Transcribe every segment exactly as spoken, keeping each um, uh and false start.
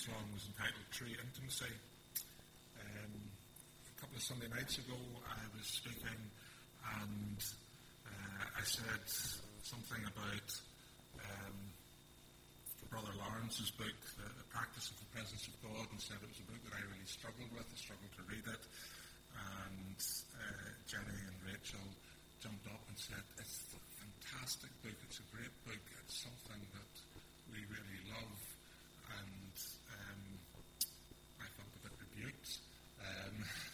preach-along was entitled True Intimacy. Um, a couple of Sunday nights ago, I was speaking, and uh, I said something about um, Brother Lawrence's book, the, the Practice of the Presence of God, and said it was a book that I really struggled with. I struggled to read it. And uh, Jenny and Rachel jumped up and said, it's a fantastic book, it's a great book, it's something that we really love. And um, I felt a bit rebuked. Um,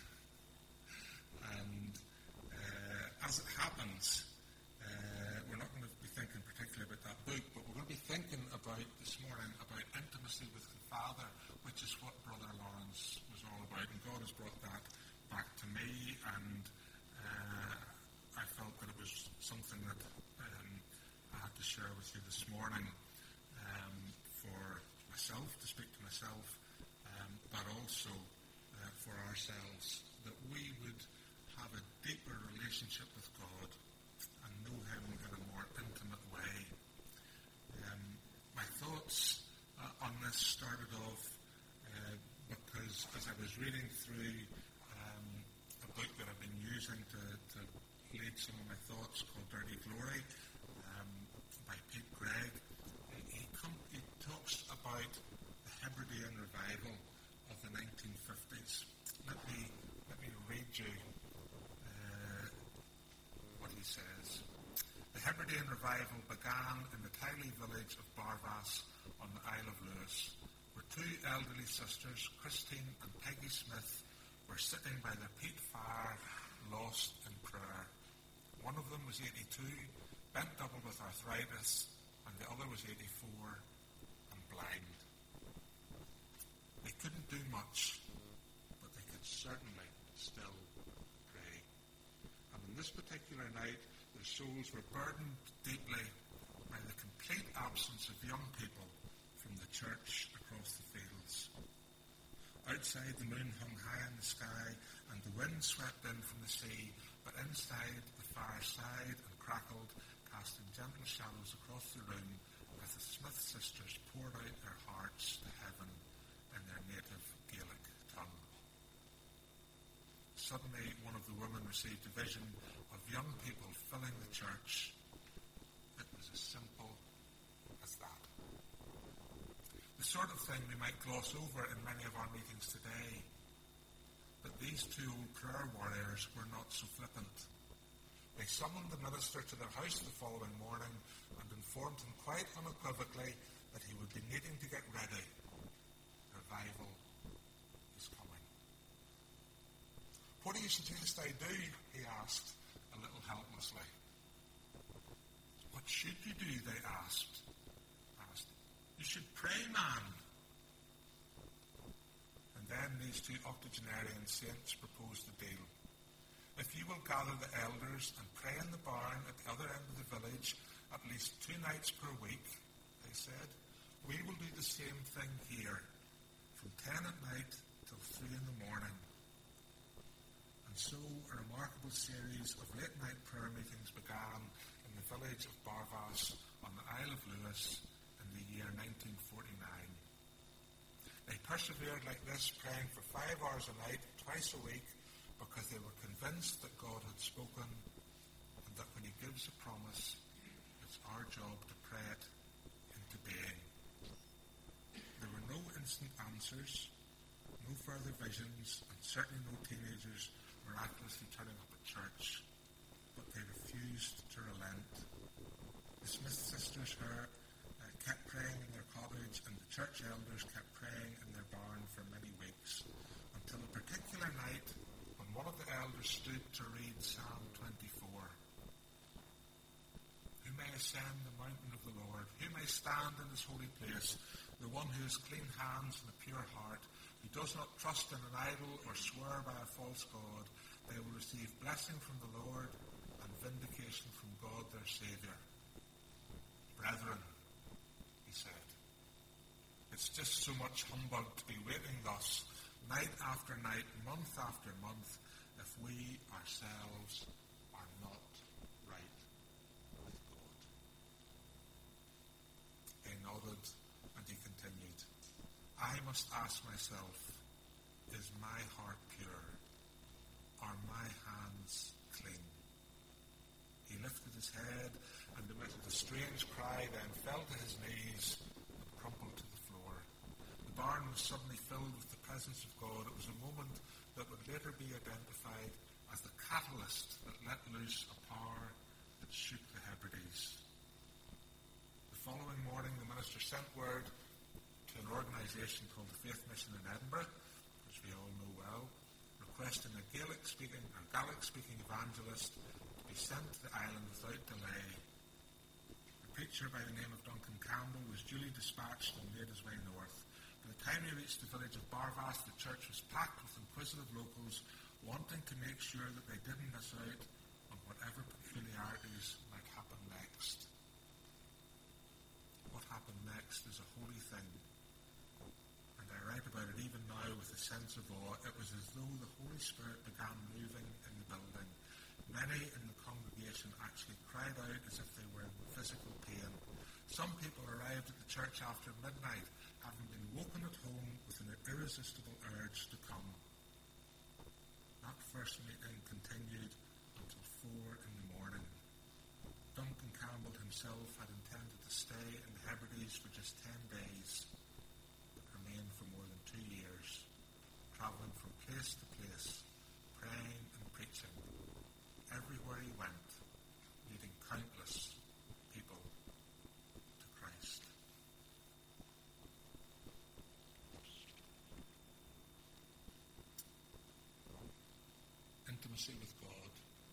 and uh, as it happens, uh, we're not going to be thinking particularly about that book, but we're going to be thinking about this morning about intimacy with the Father, which is what Brother Lawrence was all about. And God has brought that back to me, and uh, I felt that it was something that um, I had to share with you this morning um, for myself, to speak to myself, um, but also uh, for ourselves, that we would have a deeper relationship with God and know Him in a more intimate way. Um, my thoughts uh, on this started off uh, because as I was reading through um, a book that I've been using to, to lead some of my thoughts called Dirty Glory um, by Pete Greig, he, come, he talks about the Hebridean revival of the nineteen fifties. Let me, let me read you uh, what he says. The Hebridean revival began in the tiny village of Barvas on the Isle of Lewis, where two elderly sisters, Christine and Peggy Smith, were sitting by their peat fire, lost in prayer. One of them was eighty-two, bent double with arthritis, and the other was eighty-four and blind. They couldn't do much, but they could certainly still pray. And on this particular night, their souls were burdened deeply by the complete absence of young people from the church across the fields. Outside, the moon hung high in the sky, and the wind swept in from the sea, but inside, the fire sighed and crackled, casting gentle shadows across the room as the Smith sisters poured out their hearts to heaven in their native Gaelic tongue. Suddenly, one of the women received a vision of young people filling the church. It was as simple as that. The sort of thing we might gloss over in many of our meetings today. But these two old prayer warriors were not so flippant. They summoned the minister to their house the following morning and informed him quite unequivocally that he would be needing to get ready. Revival is coming. What do you suggest I do? He asked, a little helplessly. What should you do? They asked. asked. You should pray, man. And then these two octogenarian saints proposed a deal. If you will gather the elders and pray in the barn at the other end of the village at least two nights per week, they said, we will do the same thing here, from ten at night till three in the morning. And so a remarkable series of late-night prayer meetings began in the village of Barvas on the Isle of Lewis in the year nineteen forty-nine. They persevered like this, praying for five hours a night, twice a week, because they were convinced that God had spoken and that when He gives a promise, it's our job to pray it into being. There were no instant answers, no further visions, and certainly no teenagers miraculously turning up at church, but they refused to relent. The Smith sisters her, uh, kept praying in their cottage, and the church elders kept praying in their barn for many weeks, until a particular night when one of the elders stood to read Psalm twenty-four. Who may ascend the mountain of the Lord? Who may stand in His holy place? The one who has clean hands and a pure heart, who does not trust in an idol or swear by a false god, they will receive blessing from the Lord and vindication from God their Saviour. Brethren, he said, it's just so much humbug to be waiting thus, night after night, month after month, if we ourselves are not right with God. They nodded, and he continued, I must ask myself, is my heart pure? Are my hands clean? He lifted his head and emitted a strange cry, then fell to his knees and crumpled to the floor. The barn was suddenly filled with the presence of God. It was a moment that would later be identified as the catalyst that let loose a power that shook the Hebrides. The following morning, the minister sent word to an organisation called the Faith Mission in Edinburgh, which we all know well, requesting a Gaelic-speaking or Gaelic-speaking evangelist to be sent to the island without delay. A preacher by the name of Duncan Campbell was duly dispatched and made his way north. By the time he reached the village of Barvas, the church was packed with inquisitive locals wanting to make sure that they didn't miss out on whatever peculiarities might happen next. What happened next is a holy thing, and I write about it even now with a sense of awe. It was as though the Holy Spirit began moving in the building. Many in the congregation actually cried out as if they were in physical pain. Some people arrived at the church after midnight, having been woken at home with an irresistible urge to come. That first meeting continued until four in the morning. Duncan Campbell himself had intended to stay in the Hebrides for just ten days, but remained for more than two years, travelling from place to place, praying and preaching. Everywhere he went, leading countless people to Christ. Intimacy with God.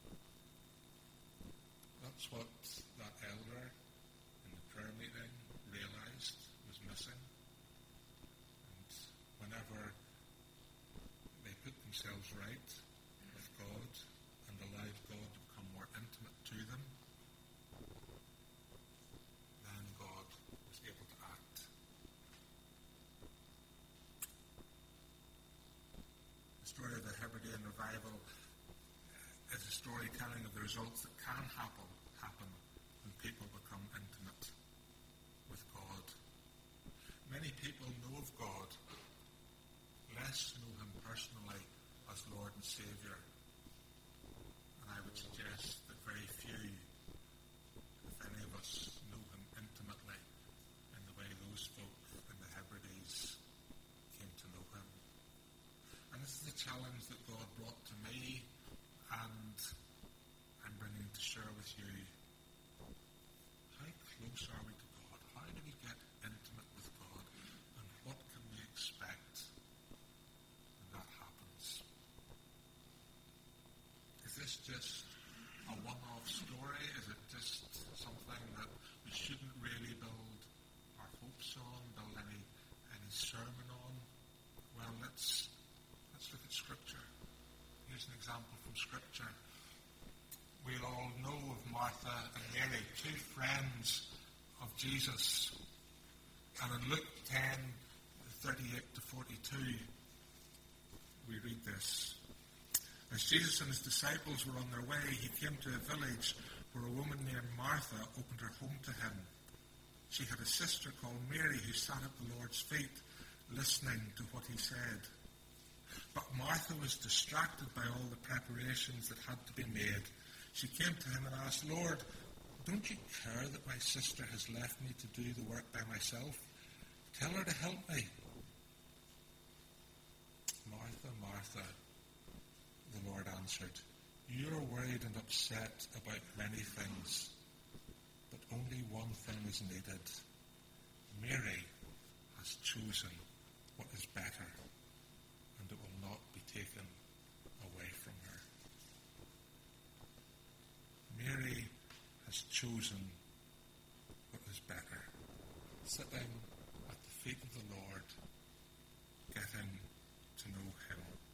That's what that elder in the prayer meeting realized was missing. And whenever they put themselves right with God and allowed God to become more intimate to them, then God was able to act. The story of the Hebridean revival is a story telling of the results that can happen, happen when people become intimate with God. Many people know of God, less know him personally as Lord and Saviour. And I would suggest that very few, if any of us, know him intimately in the way those folk in the Hebrides came to know him. And this is the challenge that God brought to me, and I'm bringing to share with you. How close are we to God? How do we get intimate with God? And what can we expect when that happens? Is this just a one-off story? Is it just something that we shouldn't really build our hopes on, build any, any sermon on? Well, let's let's look at Scripture. Here's an example from Scripture. We'll all know of Martha and Mary, two friends of Jesus. And in Luke ten, thirty-eight to forty-two, we read this. As Jesus and his disciples were on their way, he came to a village where a woman named Martha opened her home to him. She had a sister called Mary who sat at the Lord's feet, listening to what he said. But Martha was distracted by all the preparations that had to be made. She came to him and asked, Lord, don't you care that my sister has left me to do the work by myself? Tell her to help me. Martha, Martha, the Lord answered, you are worried and upset about many things, but only one thing is needed. Mary has chosen what is better, and it will not be taken away from her. Mary has chosen what is better, sitting at the feet of the Lord, getting to know him.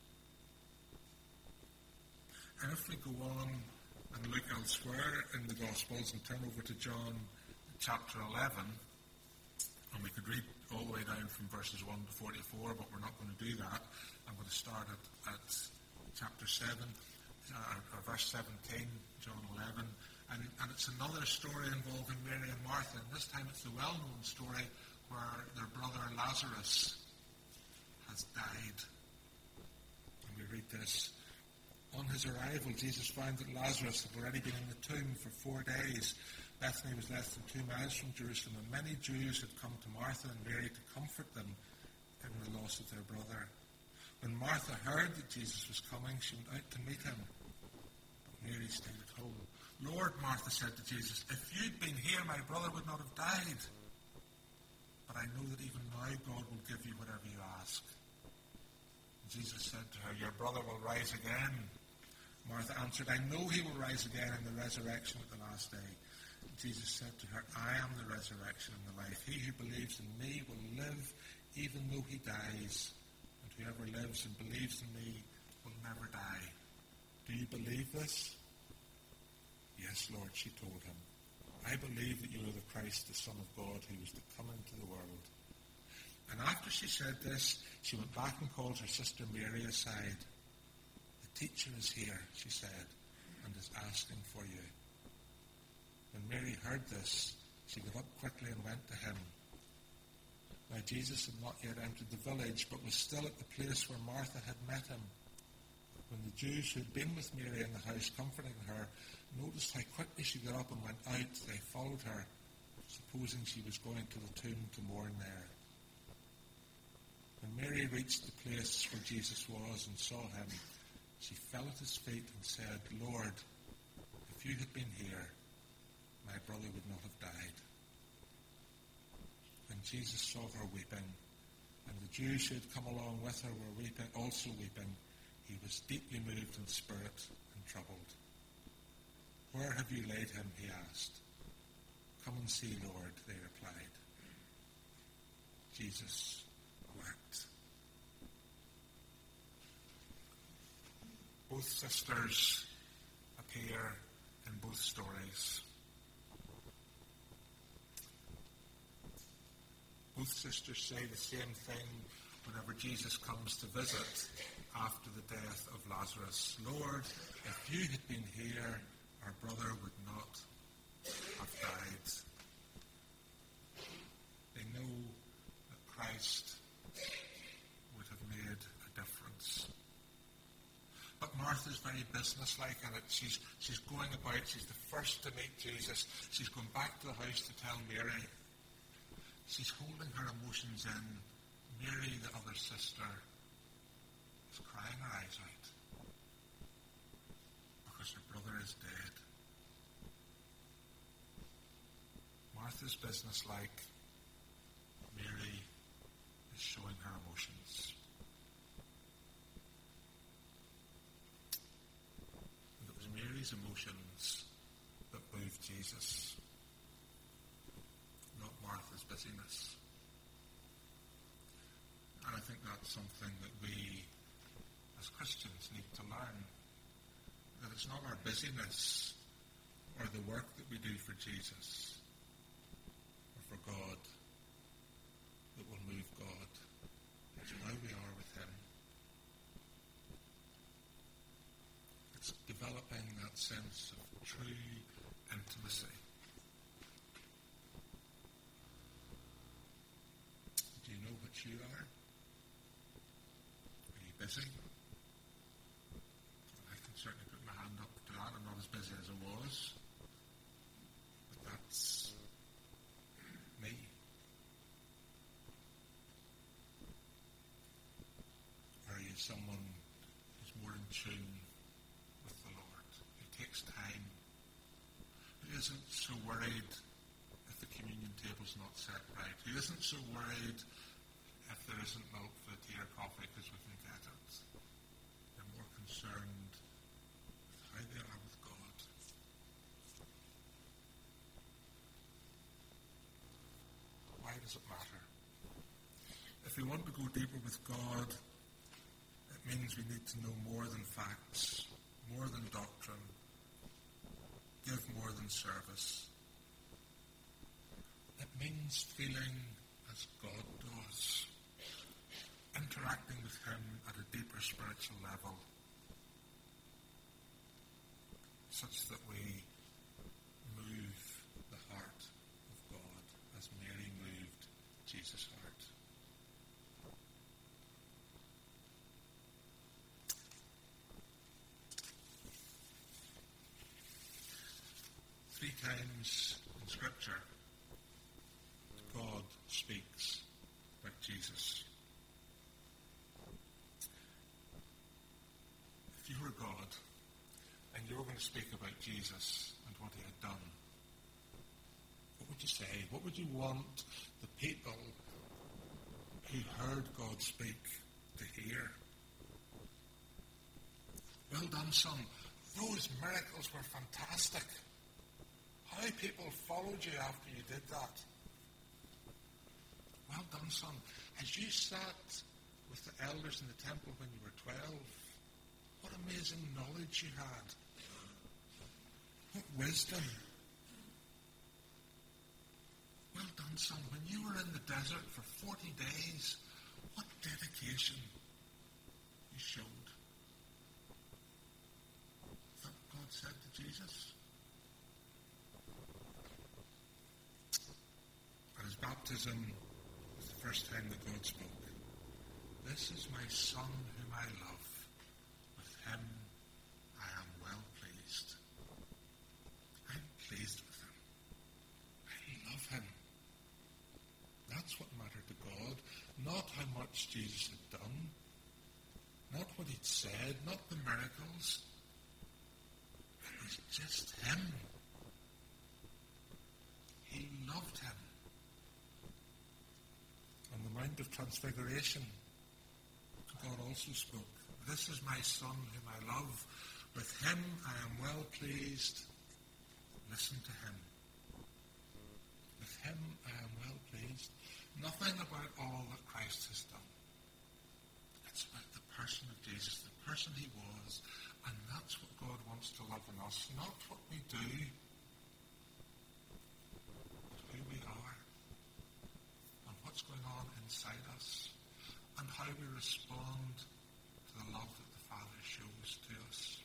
And if we go on and look elsewhere in the Gospels and turn over to John chapter eleven, and we could read all the way down from verses one to forty-four, but we're not going to do that. I'm going to start at, at chapter seven, uh, or verse seventeen, John eleven, and, and it's another story involving Mary and Martha, and this time it's the well-known story where their brother Lazarus has died. And we read this. On his arrival, Jesus found that Lazarus had already been in the tomb for four days. Bethany was less than two miles from Jerusalem, and many Jews had come to Martha and Mary to comfort them in the loss of their brother. When Martha heard that Jesus was coming, she went out to meet him. But Mary stayed at home. Lord, Martha said to Jesus, if you'd been here, my brother would not have died. But I know that even now God will give you whatever you ask. And Jesus said to her, your brother will rise again. Martha answered, I know he will rise again in the resurrection at the last day. And Jesus said to her, I am the resurrection and the life. He who believes in me will live even though he dies. And whoever lives and believes in me will never die. Do you believe this? Yes, Lord, she told him. I believe that you are the Christ, the Son of God, who was to come into the world. And after she said this, she went back and called her sister Mary aside. The teacher is here, she said, and is asking for you. When Mary heard this, she got up quickly and went to him. Now Jesus had not yet entered the village, but was still at the place where Martha had met him. When the Jews who had been with Mary in the house comforting her noticed how quickly she got up and went out, they followed her, supposing she was going to the tomb to mourn there. When Mary reached the place where Jesus was and saw him, she fell at his feet and said, Lord, if you had been here, my brother would not have died. When Jesus saw her weeping, and the Jews who had come along with her were weeping, also weeping, he was deeply moved in spirit and troubled. Where have you laid him? He asked. Come and see, Lord, they replied. Jesus wept. Both sisters appear in both stories. Both sisters say the same thing whenever Jesus comes to visit after the death of Lazarus. Lord, if you had been here, our brother would not have died. They know that Christ would have made a difference. But Martha's very businesslike in it. She's, she's going about, she's the first to meet Jesus. She's going back to the house to tell Mary. She's holding her emotions in. Mary, the other sister, is crying her eyes out because her brother is dead. Martha's businesslike. Mary is showing her emotions. And it was Mary's emotions that moved Jesus, not Martha's busyness. And I think that's something that we, as Christians, need to learn. That it's not our busyness or the work that we do for Jesus or for God that will move God. It's how we are with him. It's developing that sense of true intimacy. Do you know what you are? Are you busy? I can certainly put my hand up to that. I'm not as busy as I was. But that's me. Are you someone who's more in tune with the Lord, who takes time, who isn't so worried if the communion table's not set right, who isn't so worried if there isn't milk for the tea or coffee because we can get it? They're more concerned with how they are with God. Why does it matter? If we want to go deeper with God, it means we need to know more than facts, more than doctrine, give more than service. It means feeling as God does, interacting with him at a deeper spiritual level, such that we move the heart of God as Mary moved Jesus' heart. times in Scripture, God speaks about Jesus. If you were God and you were going to speak about Jesus and what he had done, what would you say? What would you want the people who heard God speak to hear? Well done, son. Those miracles were fantastic. How people followed you after you did that. Well done, son. As you sat with the elders in the temple when you were twelve, what amazing knowledge you had. What wisdom. Well done, son. When you were in the desert for forty days, what dedication you showed. That God said to Jesus. At his baptism was the first time that God spoke. This is my son whom I love. With him I am well pleased. I'm pleased with him. I love him. That's what mattered to God. Not how much Jesus had done. Not what he'd said. Not the miracles. It was just him. He loved him. On the Mount of Transfiguration, God also spoke. This is my son whom I love. With him I am well pleased. Listen to him. With him I am well pleased. Nothing about all that Christ has done. It's about the person of Jesus, the person he was, and that's what God wants to love in us, not what we do, but who we are, and what's going on inside us, and how we respond to the love that the Father shows to us.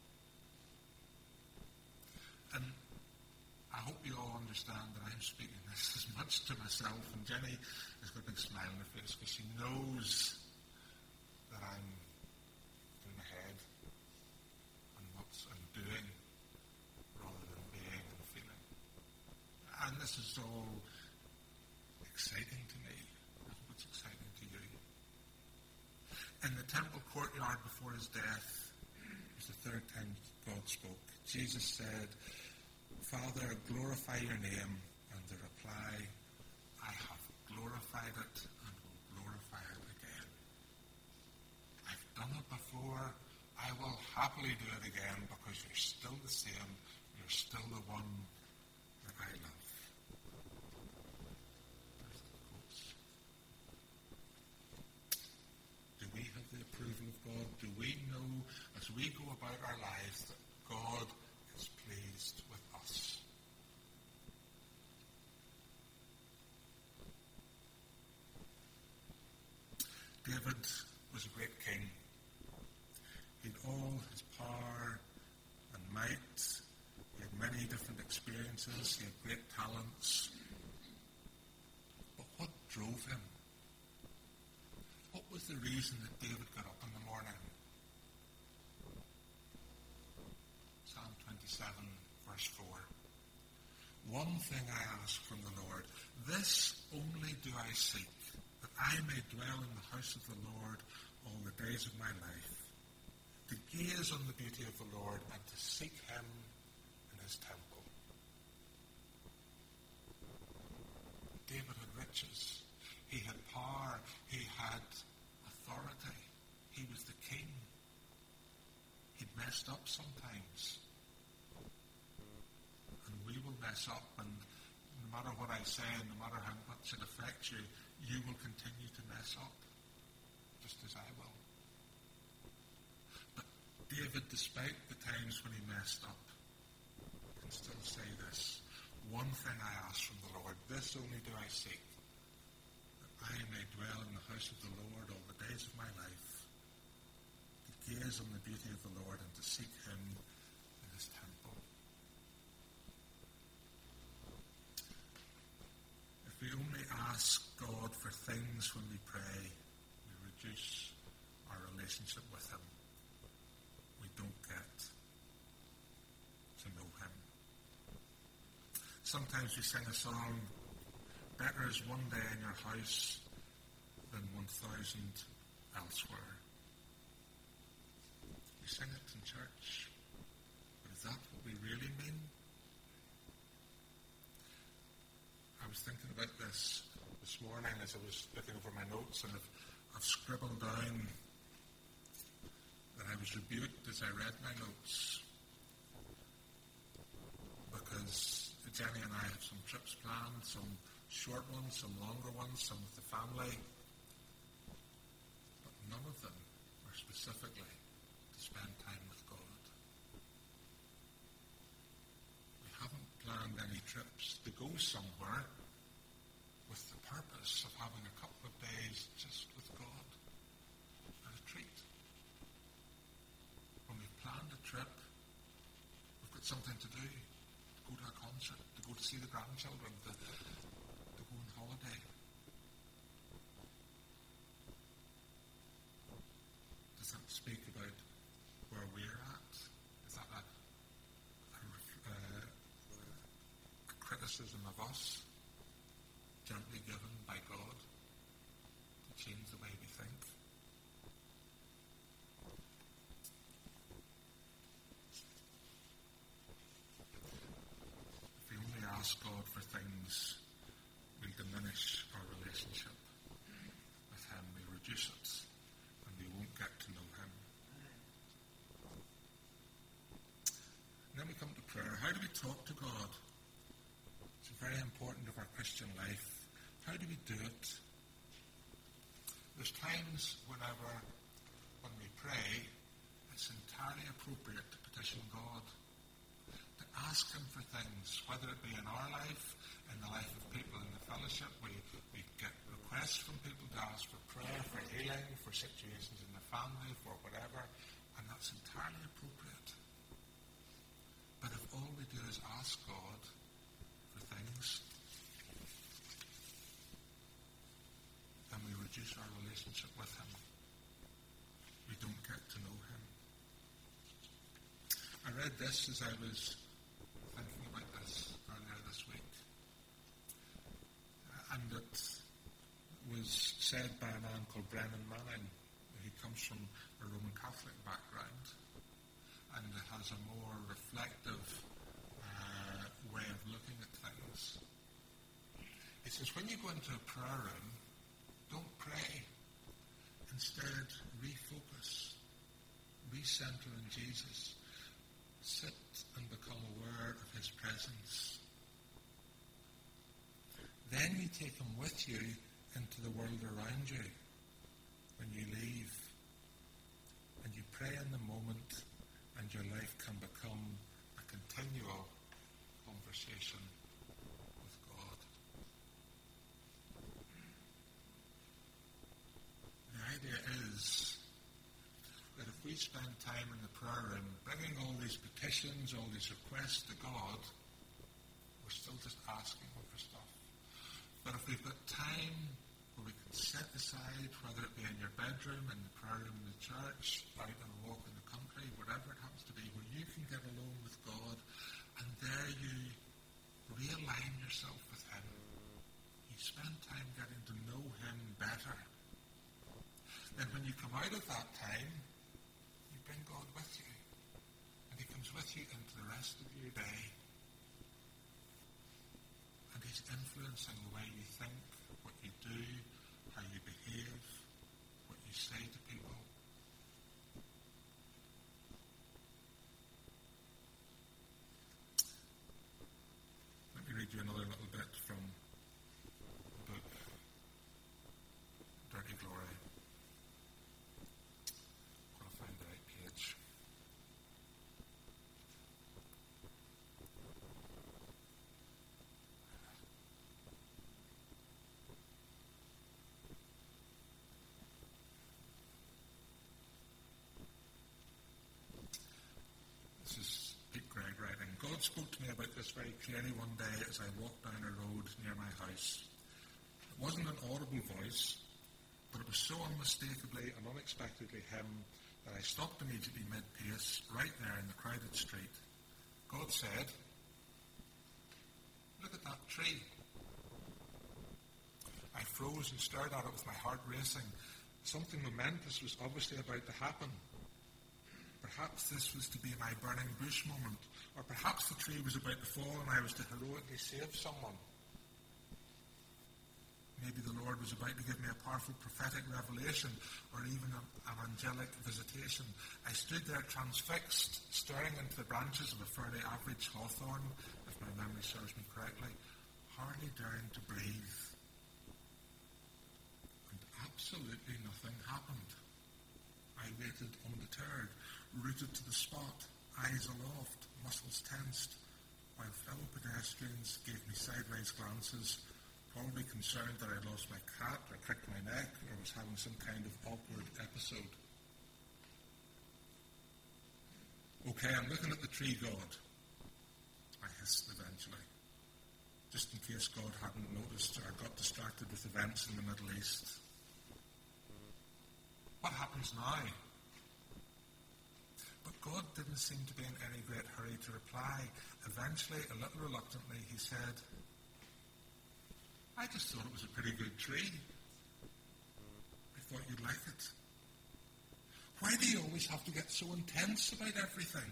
And I hope you all understand that I'm speaking this as much to myself, and Jenny has got a big smile on her face because she knows that I'm in my head and what I'm doing rather than being and feeling. And this is all exciting to me. I hope it's exciting to you. In the temple courtyard before his death, it was the third time God spoke. Jesus said, Father, glorify your name. And the reply, I have glorified it and will glorify it again. I've done it before. I will happily do it again because you're still the same. You're still the one that I love. There's the quotes. Do we have the approval of God? Do we know as we go about our lives that God is pleased with us? David was a great king. He had all his power and might. He had many different experiences. He had great talents. But what drove him? What was the reason that David got up in the morning? Psalm twenty-seven, verse four. One thing I ask from the Lord, this only do I seek, that I may dwell in the house of the Lord all the days of my life, to gaze on the beauty of the Lord and to seek him in his temple. David had riches. He had power. He had authority. He was the king. He'd messed up sometimes. And we will mess up, and no matter what I say, and no matter how much it affects you, you will continue to mess up, just as I will. But David, despite the times when he messed up, can still say this, one thing I ask from the Lord, this only do I seek, that I may dwell in the house of the Lord all the days of my life, to gaze on the beauty of the Lord and to seek him in his temple. If we only ask God for things when we pray, we reduce our relationship with him. We don't get to know him. sometimes we sing a song, better is one day in your house than one thousand elsewhere. We sing it in church, but is that what we really mean? I was thinking about this this morning as I was looking over my notes, and I've, I've scribbled down that I was rebuked as I read my notes because Jenny and I have some trips planned, some short ones, some longer ones, some with the family, but none of them are specifically to spend time with God. We haven't planned any trips to go somewhere with the purpose of having a couple of days just with God and a treat. When we've planned a trip, we've got something to do. To go to a concert, to go to see the grandchildren, to, to go on holiday. Does that speak about where we're at? Is that a, a, uh, a criticism of us, gently given by God, to change the way we think? If we only ask God for things, we'll diminish our relationship with Him. We'll reduce it, and we won't get to know Him. And then we come to prayer. How do we talk to God? It's very important of our Christian life. How do we do it? There's times whenever, when we pray, it's entirely appropriate to petition God, to ask Him for things, whether it be in our life, in the life of people in the fellowship. We, we get requests from people to ask for prayer, for healing, for situations in the family, for whatever, and that's entirely appropriate. But if all we do is ask God for things, then we reduce our relationship with Him. We don't get to know Him. I read this as I was thinking about this earlier this week. And it was said by a man called Brennan Manning. He comes from a Roman Catholic background and has a more reflective uh, way of looking at things. He says, when you go into a prayer room, don't pray. Instead, refocus. Recenter in Jesus. Sit and become aware of His presence. Then you take Him with you into the world around you when you leave. And you pray in the moment, and your life can become a continual conversation with God. The idea is that if we spend time in the prayer room bringing all these petitions, all these requests to God, we're still just asking Him for stuff. But if we've got time where we can set aside, whether it be in your bedroom, in the prayer room in the church, out on a walk in the country, whatever it happens to be, where you can get alone with God, and there you realign yourself with Him. You spend time getting to know Him better. Then when you come out of that time, you bring God with you. And He comes with you into the rest of your day. And He's influencing the way you think, what you do, how you behave, what you say to people. Let me read you another little bit from the book Dirty Glory. I'll find the right page. This is Pete Gregg writing. God spoke to me about this very clearly one day as I walked down a road near my house. It wasn't an audible voice, but it was so unmistakably and unexpectedly Him that I stopped immediately mid-pace, right there in the crowded street. God said, Look at that tree. I froze and stared at it with my heart racing. Something momentous was obviously about to happen. Perhaps this was to be my burning bush moment, or perhaps the tree was about to fall and I was to heroically save someone. Maybe the Lord was about to give me a powerful prophetic revelation or even a, an angelic visitation. I stood there transfixed, staring into the branches of a fairly average hawthorn, if my memory serves me correctly, hardly daring to breathe. And absolutely nothing happened. I waited undeterred, rooted to the spot, eyes aloft, muscles tensed, while fellow pedestrians gave me sideways glances, probably concerned that I'd lost my cat or cracked my neck or was having some kind of awkward episode. Okay, I'm looking at the tree god, I hissed eventually, just in case God hadn't noticed or got distracted with events in the Middle East. What happens now? But God didn't seem to be in any great hurry to reply. Eventually, a little reluctantly, he said, I just thought it was a pretty good tree. I thought you'd like it. Why do you always have to get so intense about everything?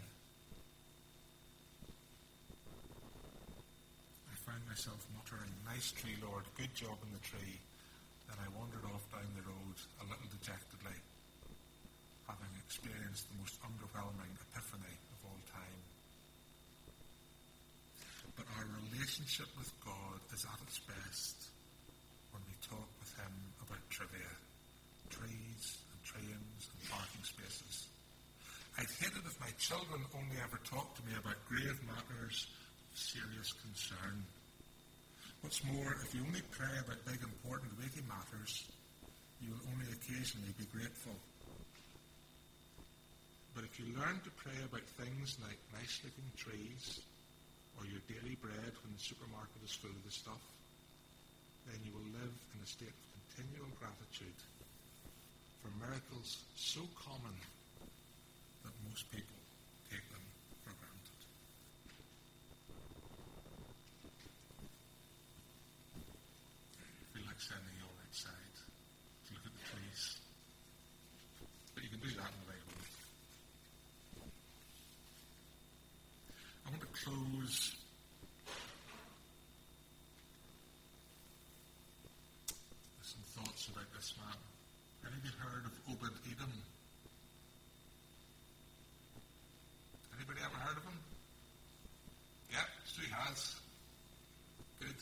I found myself muttering, nice tree, Lord, good job in the tree. Then I wandered off down the road a little dejectedly, having experienced the most underwhelming epiphany of all time. But our relationship with God is at its best when we talk with him about trivia, trees and trains and parking spaces. I'd hate it if my children only ever talked to me about grave matters of serious concern. What's more, if you only pray about big, important, weighty matters, you will only occasionally be grateful. But if you learn to pray about things like nice-looking trees, or your daily bread when the supermarket is full of the stuff, then you will live in a state of continual gratitude for miracles so common that most people take them for granted. I feel like sending you all outside to look at the trees. But you can do that in the right way. I want to close with some thoughts about this man. Anybody heard of Obed-Edom? Anybody ever heard of him? Yeah, Stu has. Good.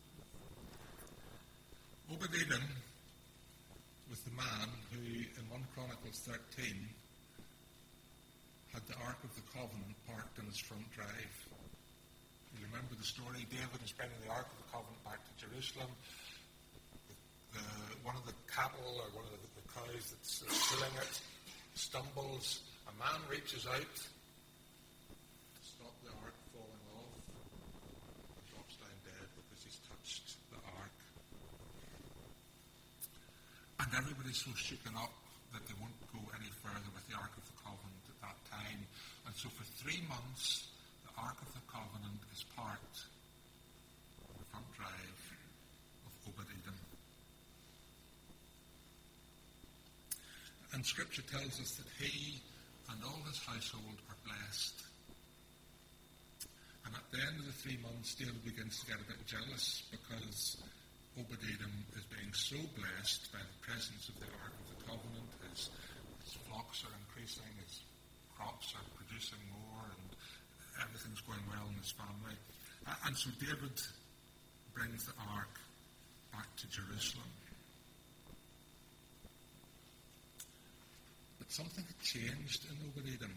Obed-Edom was the man who, in First Chronicles thirteen, had the Ark of the Covenant parked in his front drive. You remember the story? David is bringing the Ark of the Covenant back to Jerusalem. The, one of the cattle or one of the, the cows that's uh, pulling it stumbles. A man reaches out to stop the Ark falling off and drops down dead because he's touched the Ark. And everybody's so shaken up that they won't go any further with the Ark of the Covenant at that time. And so for three months, the Ark of the Covenant is parked on the front drive of Obed-Edom. And Scripture tells us that he and all his household are blessed. And at the end of the three months, David begins to get a bit jealous because Obed-Edom is being so blessed by the presence of the Ark of the Covenant. His, his flocks are increasing, his crops are producing more, and everything's going well in his family. And so David brings the Ark back to Jerusalem. But something had changed in Obed-Edom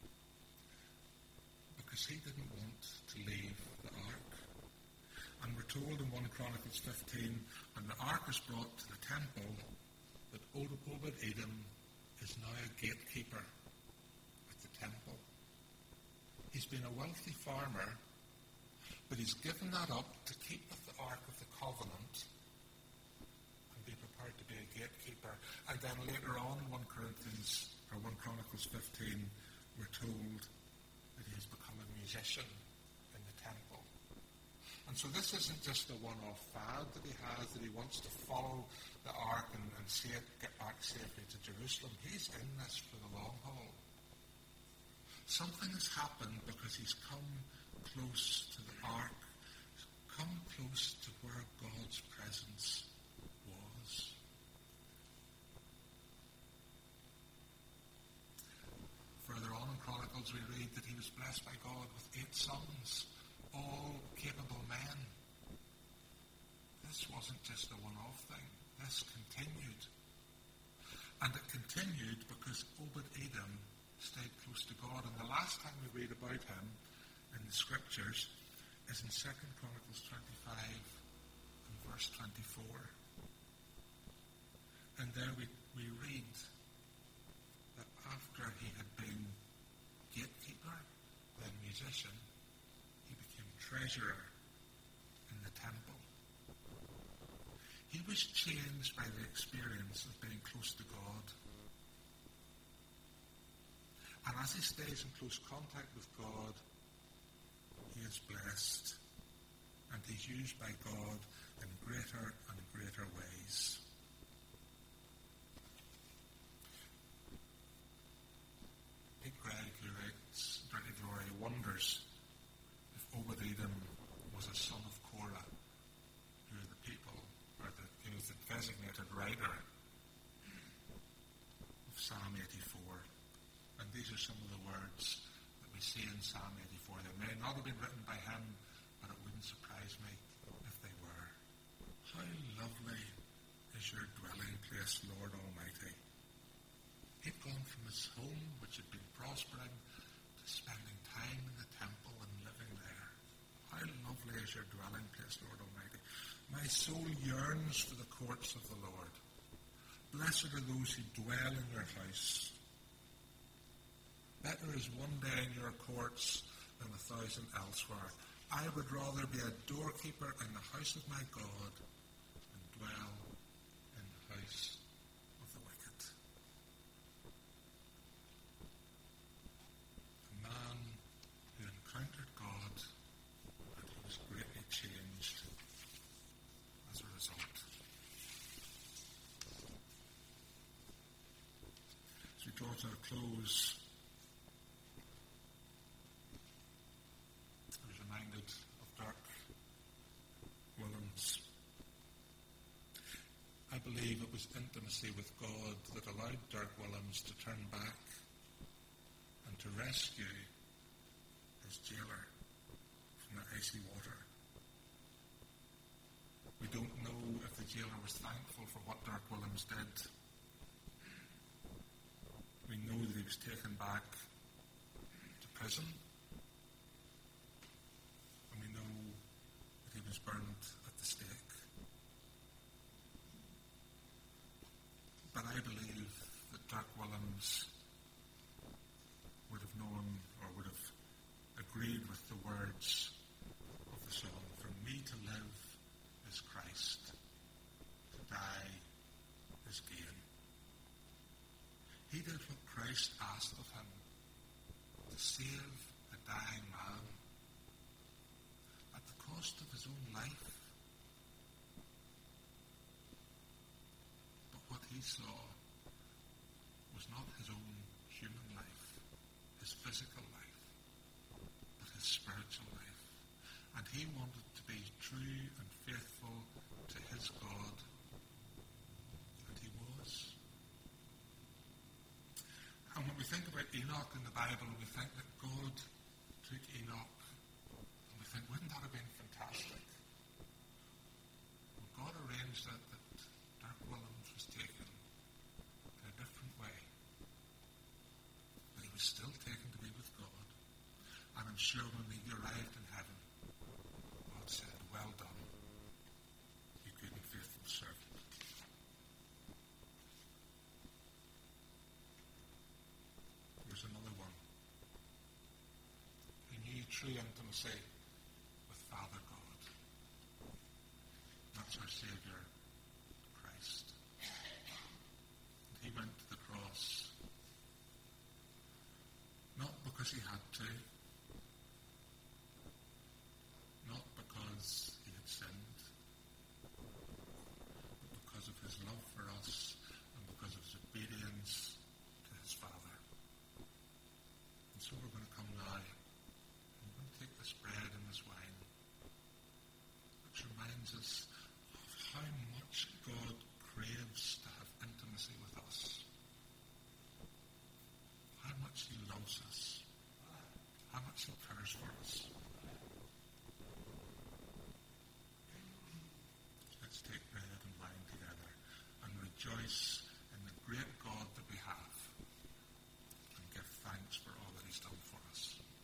because he didn't want to leave the Ark. And we're told in First Chronicles fifteen, when the Ark is brought to the temple, that Obed-Edom is now a gatekeeper at the temple. He's been a wealthy farmer, but he's given that up to keep with the Ark of the Covenant and be prepared to be a gatekeeper. And then later on in First Corinthians or First Chronicles fifteen, we're told that he has become a musician in the temple. And so this isn't just a one-off fad that he has, that he wants to follow the ark and, and see it get back safely to Jerusalem. He's in this for the long haul. Something has happened because he's come close to the ark, come close to where God's presence was. Further on in Chronicles we read that he was blessed by God with eight sons, all capable men. This wasn't just a one-off thing. This continued. And it continued because Obed-Edom stayed close to God. And the last time we read about him in the scriptures is in Second Chronicles twenty-five and verse twenty-four. And there we, we read that after he had been gatekeeper, then musician, he became treasurer in the temple. He was changed by the experience of being close to God. And as he stays in close contact with God, he is blessed. And he's used by God in greater and greater ways. Pete Gregg, who writes Dirty Glory, wonders if Obed-Edom was a son of Korah, who are the people, or the, who is the designated writer of Psalm eighty-four. And these are some of the words that we see in Psalm eighty-four. They may not have been written by him, but it wouldn't surprise me if they were. How lovely is your dwelling place, Lord Almighty. He'd gone from his home, which had been prospering, to spending time in the temple and living there. How lovely is your dwelling place, Lord Almighty. My soul yearns for the courts of the Lord. Blessed are those who dwell in your house. Better is one day in your courts than a thousand elsewhere. I would rather be a doorkeeper in the house of my God than dwell in the house of the wicked. A man who encountered God and he was greatly changed as a result. As we draw to a close, I believe it was intimacy with God that allowed Dirk Willems to turn back and to rescue his jailer from the icy water. We don't know if the jailer was thankful for what Dirk Willems did. We know that he was taken back to prison, and we know that he was burned at the stake. But I believe that Dirk Willems would have known or would have agreed with the words of the song, "For me to live is Christ, to die is gain." He did what Christ asked of him, to save a dying man at the cost of his own life. What he saw was not his own human life, his physical life, but his spiritual life. And he wanted to be true and faithful to his God, and he was. And when we think about Enoch in the Bible, we think that God took Enoch, and we think, wouldn't that have been fantastic? Well, God arranged that, that Dirk Willems was taken in a different way. But he was still taken to be with God. And I'm sure when he arrived in heaven, God said, "Well done, you good and faithful servant." Here's another one. He knew true intimacy with Father God. That's our Saviour, Christ. And he went to the cross, not because he had to, not because cares for us. Let's take bread and wine together and rejoice in the great God that we have and give thanks for all that he's done for us.